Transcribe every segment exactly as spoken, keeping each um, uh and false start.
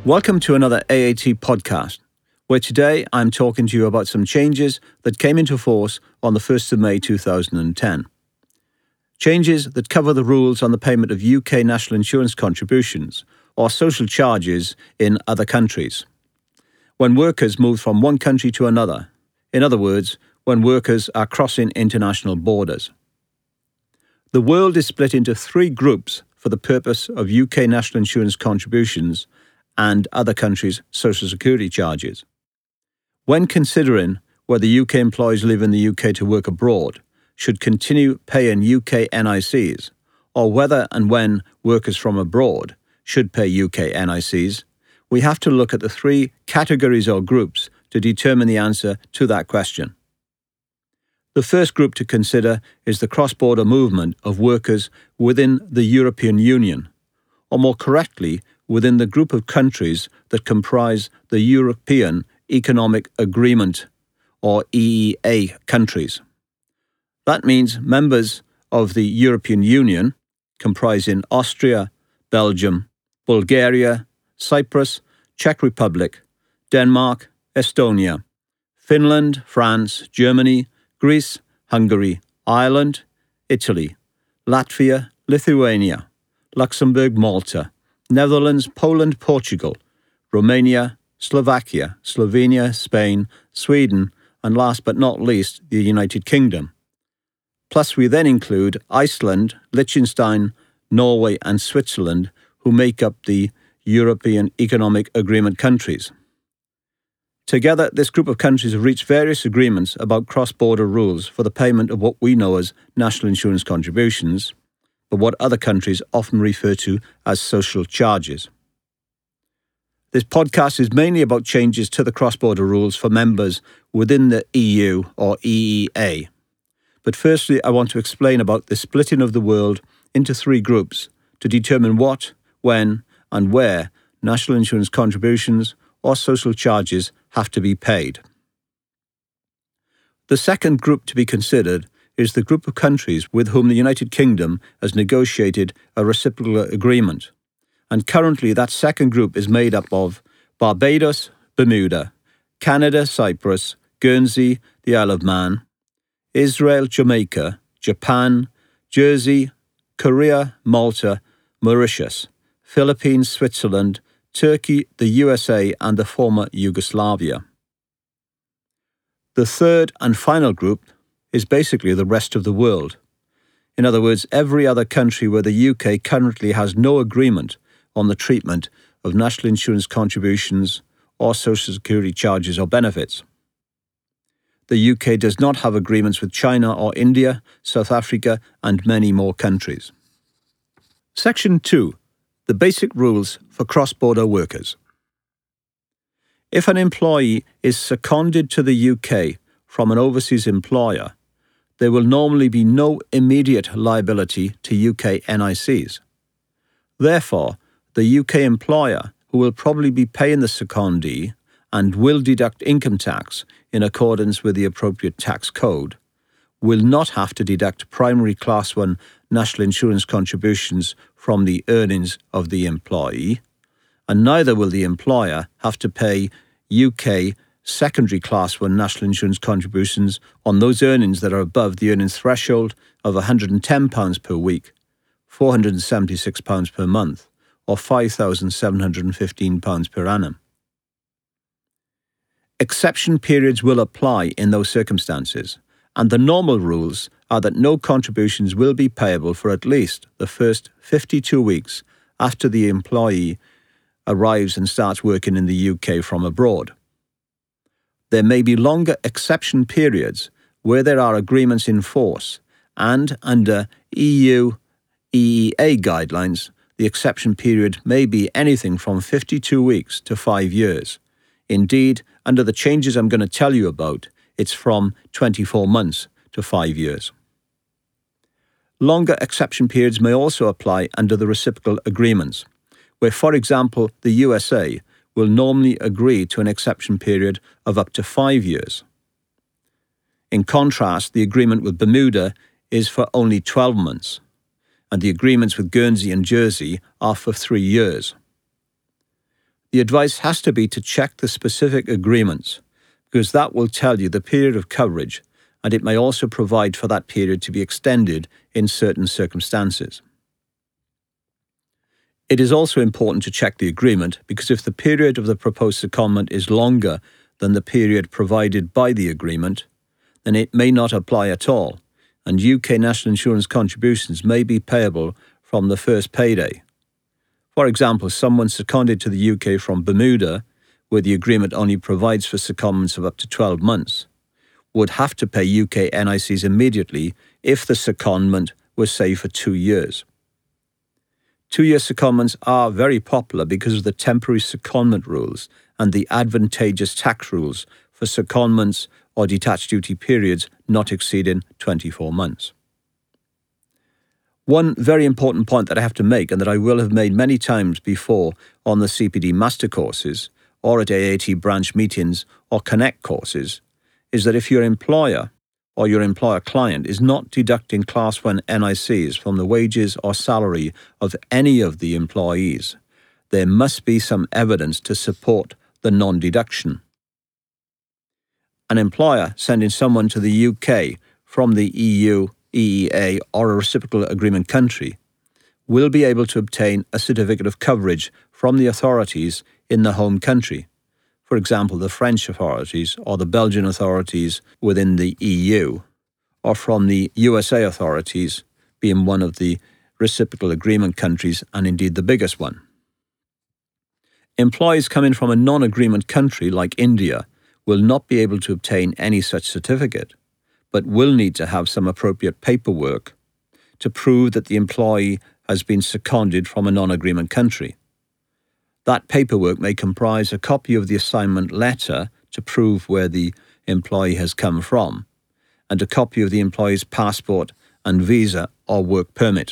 Welcome to another A A T podcast, where today I'm talking to you about some changes that came into force on the first of May two thousand ten. Changes that cover the rules on the payment of U K national insurance contributions or social charges in other countries. When workers move from one country to another, in other words, when workers are crossing international borders. The world is split into three groups for the purpose of U K national insurance contributions and other countries' social security charges. When considering whether U K employees living in the U K to work abroad should continue paying U K N I Cs, or whether and when workers from abroad should pay U K N I Cs, we have to look at the three categories or groups to determine the answer to that question. The first group to consider is the cross-border movement of workers within the European Union, or more correctly, within the group of countries that comprise the European Economic Agreement, or E E A countries. That means members of the European Union, comprising Austria, Belgium, Bulgaria, Cyprus, Czech Republic, Denmark, Estonia, Finland, France, Germany, Greece, Hungary, Ireland, Italy, Latvia, Lithuania, Luxembourg, Malta, Netherlands, Poland, Portugal, Romania, Slovakia, Slovenia, Spain, Sweden, and last but not least, the United Kingdom. Plus we then include Iceland, Liechtenstein, Norway and Switzerland, who make up the European Economic Agreement countries. Together, this group of countries have reached various agreements about cross-border rules for the payment of what we know as national insurance contributions, but what other countries often refer to as social charges. This podcast is mainly about changes to the cross-border rules for members within the E U or E E A. But firstly, I want to explain about the splitting of the world into three groups to determine what, when, and where national insurance contributions or social charges have to be paid. The second group to be considered is the group of countries with whom the United Kingdom has negotiated a reciprocal agreement. And currently that second group is made up of Barbados, Bermuda, Canada, Cyprus, Guernsey, the Isle of Man, Israel, Jamaica, Japan, Jersey, Korea, Malta, Mauritius, Philippines, Switzerland, Turkey, the U S A, and the former Yugoslavia. The third and final group is basically the rest of the world. In other words, every other country where the U K currently has no agreement on the treatment of national insurance contributions or social security charges or benefits. The U K does not have agreements with China or India, South Africa, and many more countries. Section two. The basic rules for cross-border workers. If an employee is seconded to the U K from an overseas employer, there will normally be no immediate liability to U K N I Cs. Therefore, the U K employer, who will probably be paying the secondee and will deduct income tax in accordance with the appropriate tax code, will not have to deduct primary Class one national insurance contributions from the earnings of the employee, and neither will the employer have to pay U K secondary Class one national insurance contributions on those earnings that are above the earnings threshold of one hundred and ten pounds per week, four hundred and seventy-six pounds per month, or five thousand seven hundred and fifteen pounds per annum. Exception periods will apply in those circumstances, and the normal rules are that no contributions will be payable for at least the first fifty-two weeks after the employee arrives and starts working in the U K from abroad. There may be longer exception periods where there are agreements in force, and under E U E E A guidelines, the exception period may be anything from fifty-two weeks to five years. Indeed, under the changes I'm going to tell you about, it's from twenty-four months to five years. Longer exception periods may also apply under the reciprocal agreements, where, for example, the U S A will normally agree to an exception period of up to five years. In contrast, the agreement with Bermuda is for only twelve months, and the agreements with Guernsey and Jersey are for three years. The advice has to be to check the specific agreements, because that will tell you the period of coverage, and it may also provide for that period to be extended in certain circumstances. It is also important to check the agreement, because if the period of the proposed secondment is longer than the period provided by the agreement, then it may not apply at all, and U K national insurance contributions may be payable from the first payday. For example, someone seconded to the U K from Bermuda, where the agreement only provides for secondments of up to twelve months, would have to pay U K N I Cs immediately if the secondment was, say, for two years. Two-year secondments are very popular because of the temporary secondment rules and the advantageous tax rules for secondments or detached duty periods not exceeding twenty-four months. One very important point that I have to make, and that I will have made many times before on the C P D master courses or at A A T branch meetings or Connect courses, is that if your employer or your employer client is not deducting Class one N I Cs from the wages or salary of any of the employees, there must be some evidence to support the non-deduction. An employer sending someone to the U K from the E U, E E A or a reciprocal agreement country will be able to obtain a certificate of coverage from the authorities in the home country, for example the French authorities or the Belgian authorities within the E U, or from the U S A authorities, being one of the reciprocal agreement countries and indeed the biggest one. Employees coming from a non-agreement country like India will not be able to obtain any such certificate, but will need to have some appropriate paperwork to prove that the employee has been seconded from a non-agreement country. That paperwork may comprise a copy of the assignment letter to prove where the employee has come from, and a copy of the employee's passport and visa or work permit.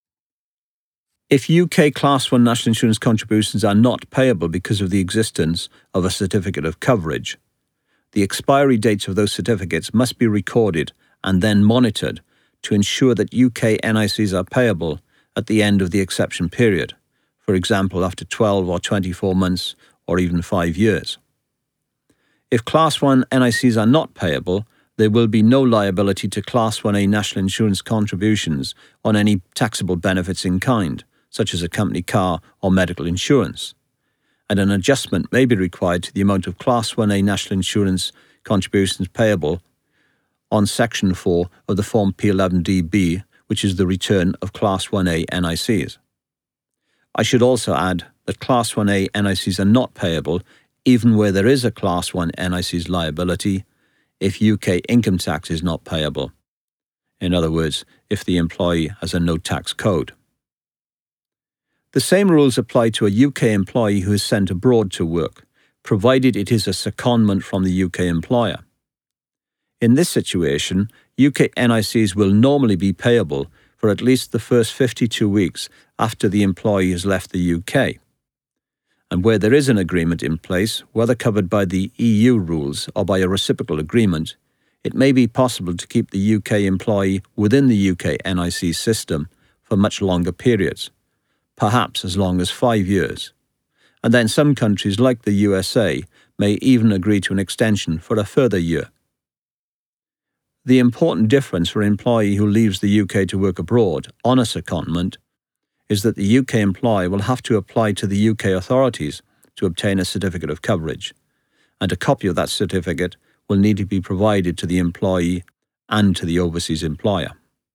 If U K Class one national insurance contributions are not payable because of the existence of a certificate of coverage, the expiry dates of those certificates must be recorded and then monitored to ensure that U K N I Cs are payable at the end of the exception period, for example after twelve or twenty-four months or even five years. If Class one N I Cs are not payable, there will be no liability to Class one A national insurance contributions on any taxable benefits in kind, such as a company car or medical insurance, and an adjustment may be required to the amount of Class one A national insurance contributions payable on Section four of the Form P eleven D B, which is the return of Class one A N I Cs. I should also add that Class one A N I Cs are not payable even where there is a Class one N I Cs liability if U K income tax is not payable. In other words, if the employee has a no-tax code. The same rules apply to a U K employee who is sent abroad to work, provided it is a secondment from the U K employer. In this situation, U K N I Cs will normally be payable for at least the first fifty-two weeks after the employee has left the U K. And where there is an agreement in place, whether covered by the E U rules or by a reciprocal agreement, it may be possible to keep the U K employee within the U K N I C system for much longer periods, perhaps as long as five years. And then some countries like the U S A may even agree to an extension for a further year. The important difference for an employee who leaves the U K to work abroad on a secondment is that the U K employer will have to apply to the U K authorities to obtain a certificate of coverage, and a copy of that certificate will need to be provided to the employee and to the overseas employer.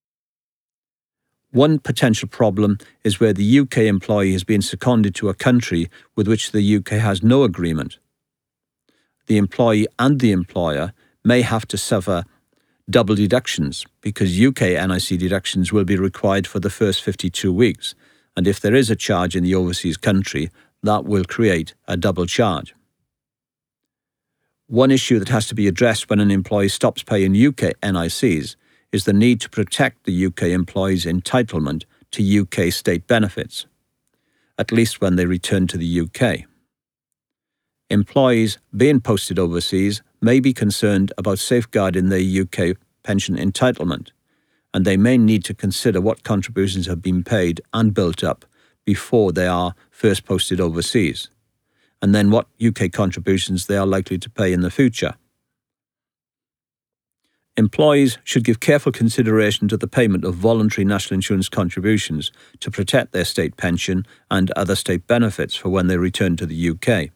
One potential problem is where the U K employee has been seconded to a country with which the U K has no agreement. The employee and the employer may have to suffer double deductions because U K N I C deductions will be required for the first fifty-two weeks, and if there is a charge in the overseas country, that will create a double charge. One issue that has to be addressed when an employee stops paying U K N I Cs is the need to protect the U K employee's entitlement to U K state benefits, at least when they return to the U K. Employees being posted overseas may be concerned about safeguarding their U K pension entitlement, and they may need to consider what contributions have been paid and built up before they are first posted overseas, and then what U K contributions they are likely to pay in the future. Employees should give careful consideration to the payment of voluntary national insurance contributions to protect their state pension and other state benefits for when they return to the U K.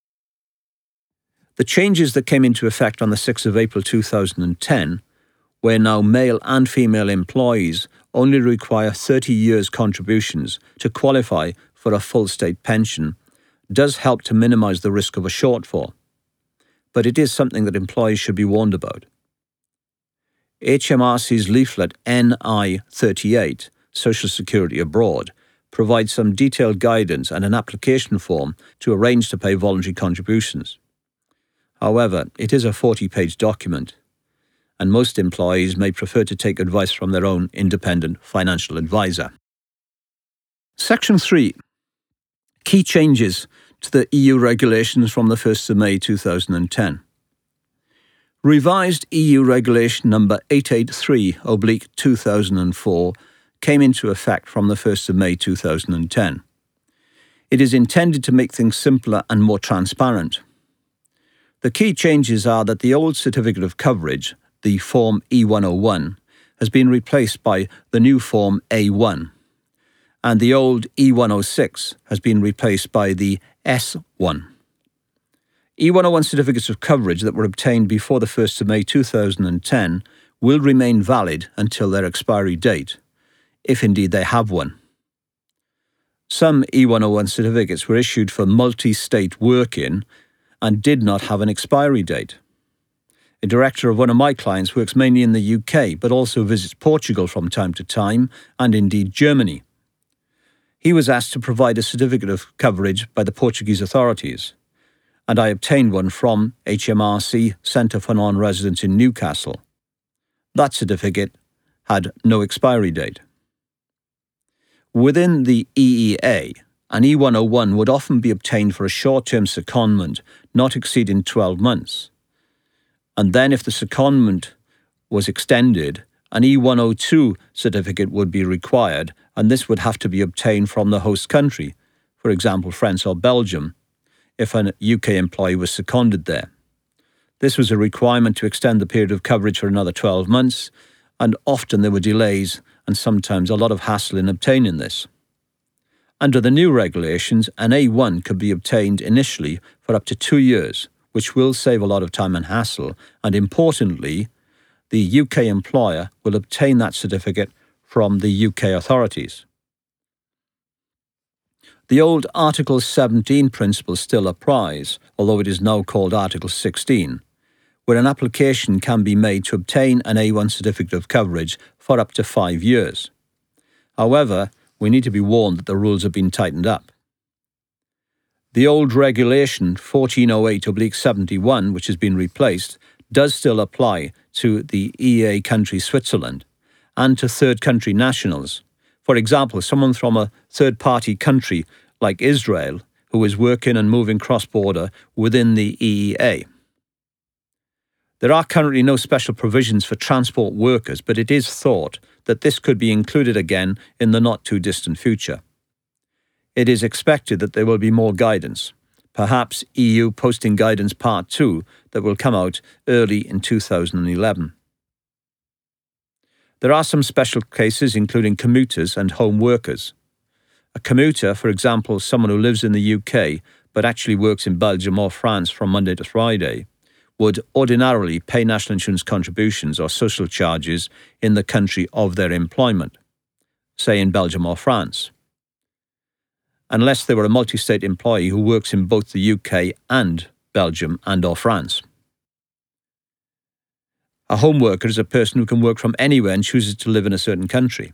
The changes that came into effect on the sixth of April two thousand ten, where now male and female employees only require thirty years contributions to qualify for a full state pension, does help to minimise the risk of a shortfall. But it is something that employees should be warned about. H M R C's leaflet N I thirty-eight, Social Security Abroad, provides some detailed guidance and an application form to arrange to pay voluntary contributions. However, it is a forty-page document, and most employees may prefer to take advice from their own independent financial advisor. Section three. Key changes to the E U regulations from the first of May two thousand ten. Revised E U Regulation number eight eighty-three two thousand four came into effect from the first of May two thousand ten. It is intended to make things simpler and more transparent. The key changes are that the old Certificate of Coverage, the Form E one oh one, has been replaced by the new Form A one, and the old E one oh six has been replaced by the S one. E one oh one certificates of coverage that were obtained before the first of May two thousand ten will remain valid until their expiry date, if indeed they have one. Some E one oh one certificates were issued for multi-state work-in and did not have an expiry date. A director of one of my clients works mainly in the U K, but also visits Portugal from time to time, and indeed Germany. He was asked to provide a certificate of coverage by the Portuguese authorities, and I obtained one from H M R C Centre for Non-Residents in Newcastle. That certificate had no expiry date. Within the E E A, an E one oh one would often be obtained for a short-term secondment not exceeding twelve months. And then if the secondment was extended, an E one oh two certificate would be required, and this would have to be obtained from the host country, for example France or Belgium, if a U K employee was seconded there. This was a requirement to extend the period of coverage for another twelve months, and often there were delays and sometimes a lot of hassle in obtaining this. Under the new regulations, an A one could be obtained initially for up to two years, which will save a lot of time and hassle, and importantly, the U K employer will obtain that certificate from the U K authorities. The old Article seventeen principle still applies, although it is now called Article sixteen, where an application can be made to obtain an A one certificate of coverage for up to five years. However, we need to be warned that the rules have been tightened up. The old Regulation fourteen oh eight seventy-one, which has been replaced, does still apply to the E E A country Switzerland and to third country nationals. For example, someone from a third-party country like Israel who is working and moving cross-border within the E E A. There are currently no special provisions for transport workers, but it is thought that this could be included again in the not-too-distant future. It is expected that there will be more guidance, perhaps E U Posting Guidance Part two, that will come out early in two thousand eleven. There are some special cases, including commuters and home workers. A commuter, for example, someone who lives in the U K but actually works in Belgium or France from Monday to Friday, would ordinarily pay national insurance contributions or social charges in the country of their employment, say in Belgium or France, unless they were a multi-state employee who works in both the U K and Belgium and or France. A home worker is a person who can work from anywhere and chooses to live in a certain country.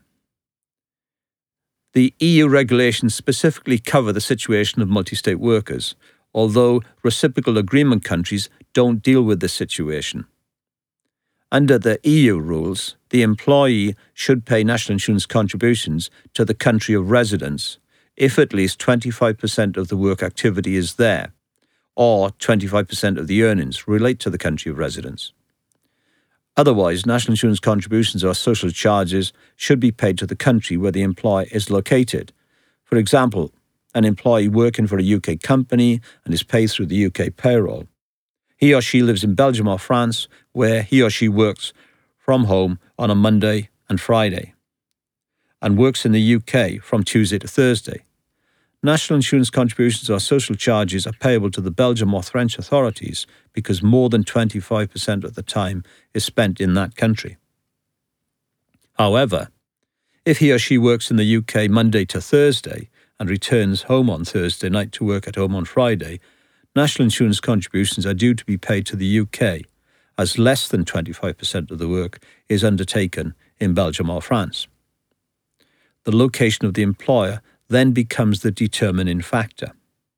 The E U regulations specifically cover the situation of multi-state workers, although reciprocal agreement countries don't deal with this situation. Under the E U rules, the employee should pay national insurance contributions to the country of residence if at least twenty-five percent of the work activity is there, or twenty-five percent of the earnings relate to the country of residence. Otherwise, national insurance contributions or social charges should be paid to the country where the employer is located. For example, an employee working for a U K company and is paid through the U K payroll. He or she lives in Belgium or France, where he or she works from home on a Monday and Friday, and works in the U K from Tuesday to Thursday. National insurance contributions or social charges are payable to the Belgian or French authorities because more than twenty-five percent of the time is spent in that country. However, if he or she works in the U K Monday to Thursday and returns home on Thursday night to work at home on Friday, national insurance contributions are due to be paid to the U K, as less than twenty-five percent of the work is undertaken in Belgium or France. The location of the employer then becomes the determining factor.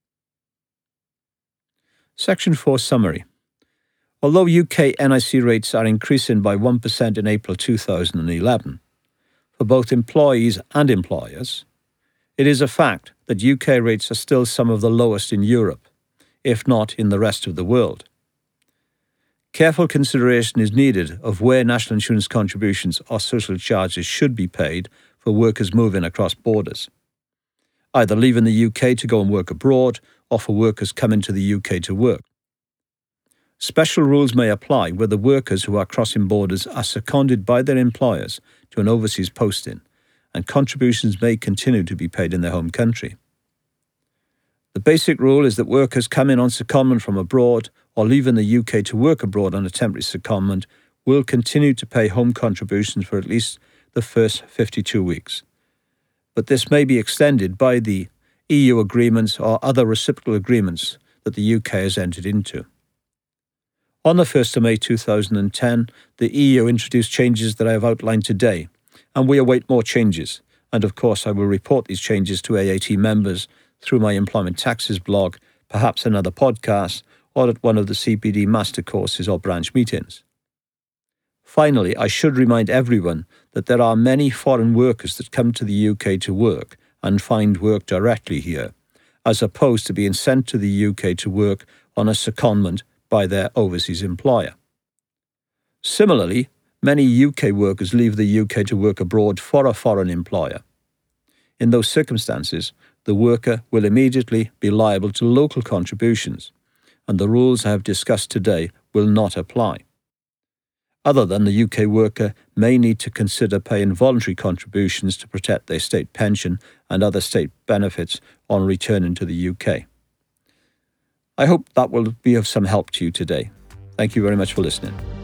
Section four Summary. Although U K N I C rates are increasing by one percent in April two thousand eleven, for both employees and employers, it is a fact that U K rates are still some of the lowest in Europe, if not in the rest of the world. Careful consideration is needed of where national insurance contributions or social charges should be paid for workers moving across borders, either leaving the U K to go and work abroad or for workers coming to the U K to work. Special rules may apply where the workers who are crossing borders are seconded by their employers to an overseas posting, and contributions may continue to be paid in their home country. The basic rule is that workers coming on secondment from abroad or leaving the U K to work abroad on a temporary secondment will continue to pay home contributions for at least the first fifty-two weeks. But this may be extended by the E U agreements or other reciprocal agreements that the U K has entered into. On the first of May two thousand ten, the E U introduced changes that I have outlined today, and we await more changes. And of course, I will report these changes to A A T members through my Employment Taxes blog, perhaps another podcast, or at one of the C P D master courses or branch meetings. Finally, I should remind everyone that there are many foreign workers that come to the U K to work and find work directly here, as opposed to being sent to the U K to work on a secondment by their overseas employer. Similarly, many U K workers leave the U K to work abroad for a foreign employer. In those circumstances, the worker will immediately be liable to local contributions, and the rules I have discussed today will not apply. Other than the U K worker may need to consider paying voluntary contributions to protect their state pension and other state benefits on returning to the U K. I hope that will be of some help to you today. Thank you very much for listening.